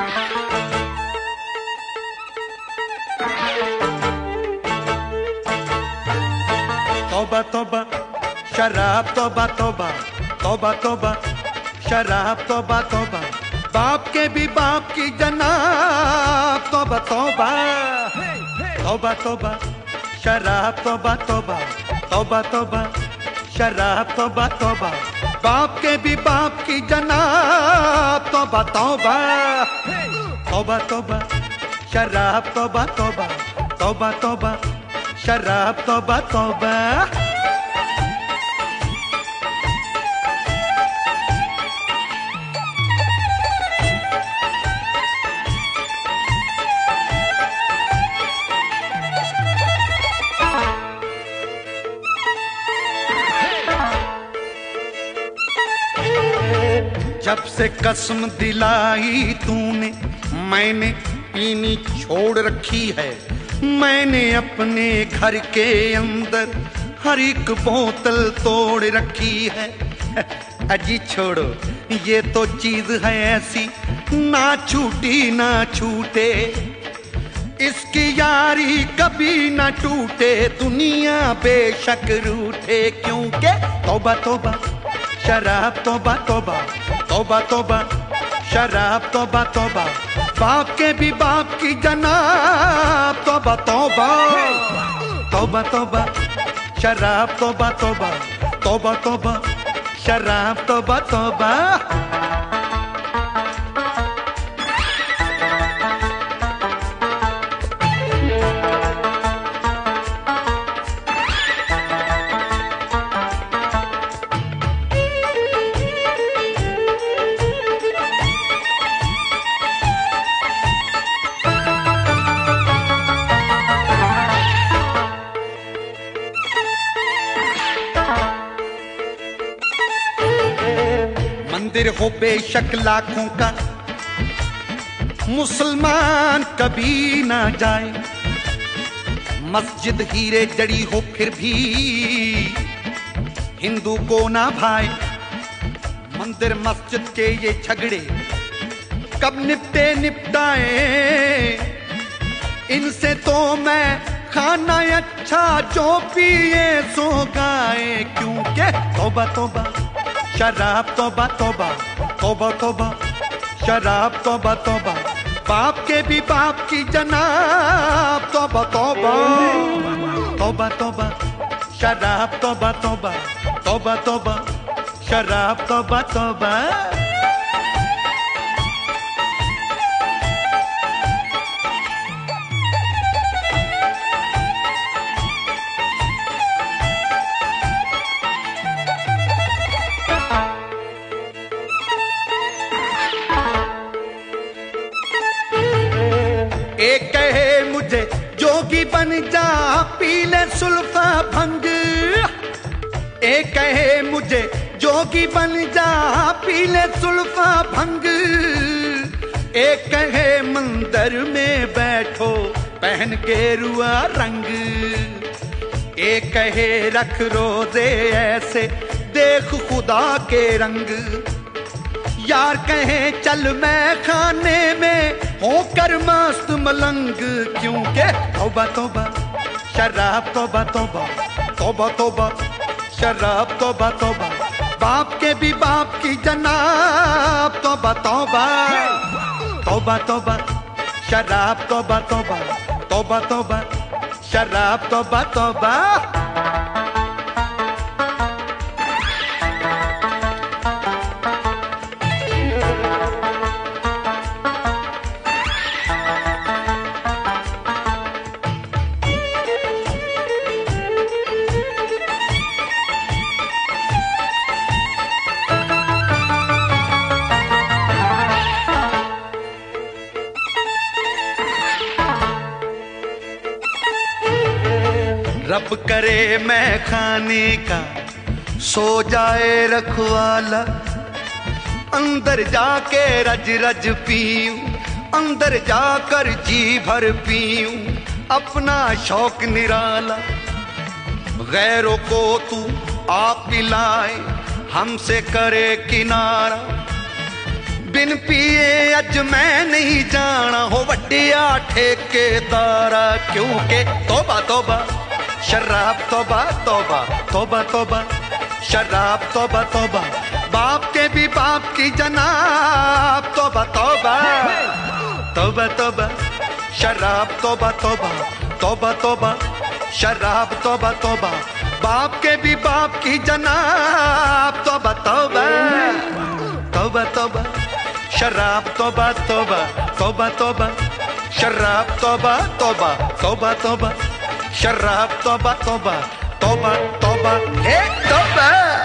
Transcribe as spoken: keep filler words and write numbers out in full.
तौबा तौबा शराब, तौबा तौबा तौबा तौबा शराब, तौबा तौबा बाप के भी बाप की जनाब, तौबा तौबा तौबा तौबा शराब, तौबा तौबा तौबा तौबा शराब, तौबा तौबा बाप के भी बाप की जनाब, तौबा तौबा तौबा तौबा शराब, तौबा तौबा तौबा तौबा शराब, तौबा तौबा। जब से कसम दिलाई तूने मैंने पीनी छोड़ रखी है, मैंने अपने घर के अंदर हर एक बोतल तोड़ रखी है। अजी छोड़ो, ये तो चीज है ऐसी ना छूटी ना छूटे, इसकी यारी कभी ना टूटे, दुनिया बेशक रूठे क्योंकि तौबा तौबा शराब, तौबा तौबा तौबा तौबा शराब, तौबा तौबा बाप के भी बाप की जनाब, तौबा तौबा तौबा तौबा शराब, तौबा तौबा तौबा तौबा शराब, तौबा तौबा। मंदिर हो बेशक लाखों का, मुसलमान कभी ना जाए, मस्जिद हीरे जड़ी हो फिर भी हिंदू को ना भाए, मंदिर मस्जिद के ये झगड़े कब निपटे निपटाए, इनसे तो मैं खाना अच्छा जो पिए सो गाए, क्योंकि तौबा तौबा शराब, तौबा तौबा तौबा तौबा शराब, तौबा तौबा बाप के भी बाप की जनाब, तौबा तौबा तौबा तौबा शराब, तौबा तौबा तौबा तौबा शराब, तौबा तौबा। एक कहे मुझे जोगी बन जा पी ले सुल्फा भंग, एक कहे मुझे जोगी बन जा पी ले सुल्फा भंग, एक कहे मंदिर में बैठो पहन के रुआ रंग, एक कहे रख रोजे ऐसे देख खुदा के रंग, यार कहे चल मैं खाने में होकर मस्त मलंग, क्योंकि तौबा तौबा शराब, तौबा तौबा तौबा तौबा शराब, तौबा तौबा बाप के भी बाप की जनाब, तौबा तौबा तौबा तौबा शराब, तौबा तौबा तौबा तौबा शराब, तौबा तौबा। रब करे मैं खाने का सो जाए रखवाला, अंदर जाके रज रज पीऊं, अंदर जाकर जी भर पीऊं अपना शौक निराला, गैरों को तू आप पिलाए हमसे करे किनारा, बिन पिए अज मैं नहीं जाना हो वड्डिया ठेकेदारा, क्योंकि तौबा तौबा शराब तौबा तौबा तौबा तौबा शराब तौबा तौबा, बाप के भी बाप की जनाब तौबा तौबा तौबा तौबा शराब तौबा तौबा तौबा तौबा शराब तौबा तौबा, बाप के भी बाप की जनाब तौबा तौबा तौबा तौबा शराब तौबा तौबा तौबा तौबा शराब तौबा तौबा तौबा तौबा शराब तौबा तौबा तौबा तौबा हे तौबा।